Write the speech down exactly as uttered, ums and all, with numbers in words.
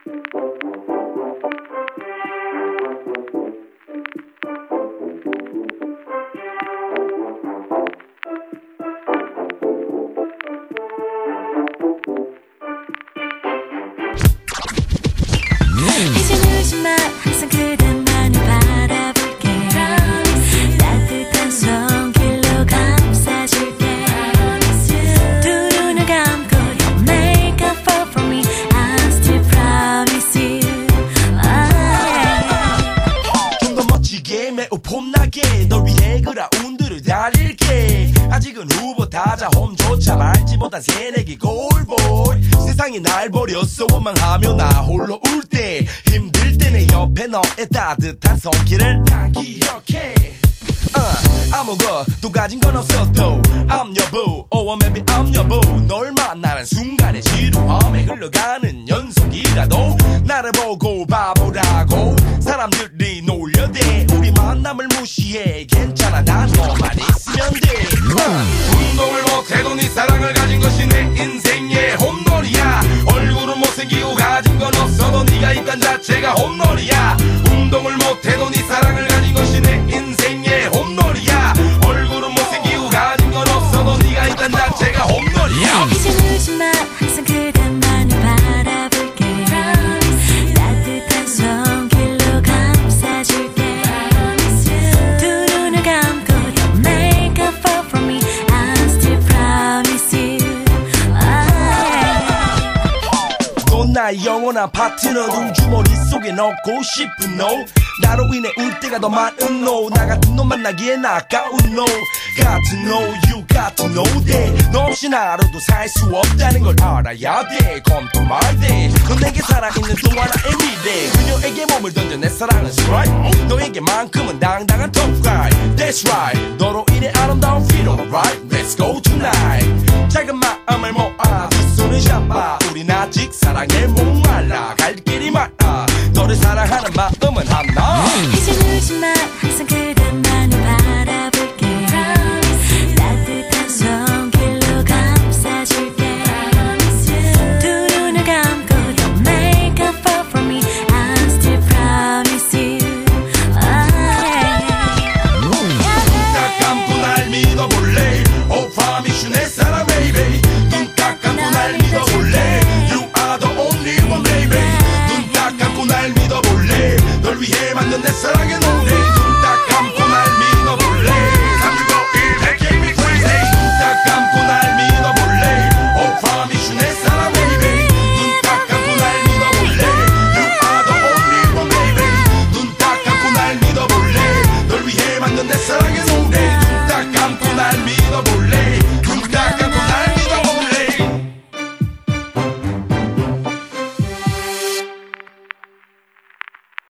이제 울지 마 항상 그대만을 바라볼게 따뜻한 손길로 감싸줄게 두 눈을 감고 don't make a fall for me I still promise you 좀 더 멋지게 매우 폼나게 널 위해 그라운드를 달릴게 아직은 후보 타자 홈조차 밟지 못한 새내기 골볼 세상이 날 버렸어 원망하며 나 홀로 울 때 힘들 때 내 옆에 너의 따뜻한 손길을 난 기억해 uh, 아무것도 가진 건 없어도 I'm your boo or maybe I'm your boo 널 만나는 순간의 지루함에 흘러가는 연속이라도 나를 보고 바보라고 사람들이 놀려대 우리 만남을 무시해 괜찮아 난 너만 있으면 돼 uh. 운동을 못해도 네 사랑을 가진 것이 내 인생의 홈런이야 얼굴은 못생기고 가진 건 없어도 네가 있단 자체가 홈런이야 운동을 못해도 네 사랑을 가진 것이 내 인생의 홈런이야 얼굴은 못생기고 가진 건 없어도 네가 있단 자체가 홈런이야 이제 울지 마 항상 그대만을 바라볼게 따뜻한 손길로 감싸줄게 두 눈을 감고 don't make a fall for me I still promise you 넌 나의 영원한 파트너 눈주 머릿속에 넣고 싶은 너 나로 인해 울 때가 더 많은 너 나 같은 놈 만나기엔 아까운 너 Got to know you got to know that 너 없이 하루도 살 수 없다는 걸 알아야 돼 Come to my day 넌 내게 살아있는 또 하나의 미래 그녀에게 몸을 던져 내 사랑은 strike 너에게만큼은 당당한 top guy That's right 너로 인해 아름다운 feel alright Let's go tonight 작은 마음을 모아 두 손을 잡아 우린 아직 사랑의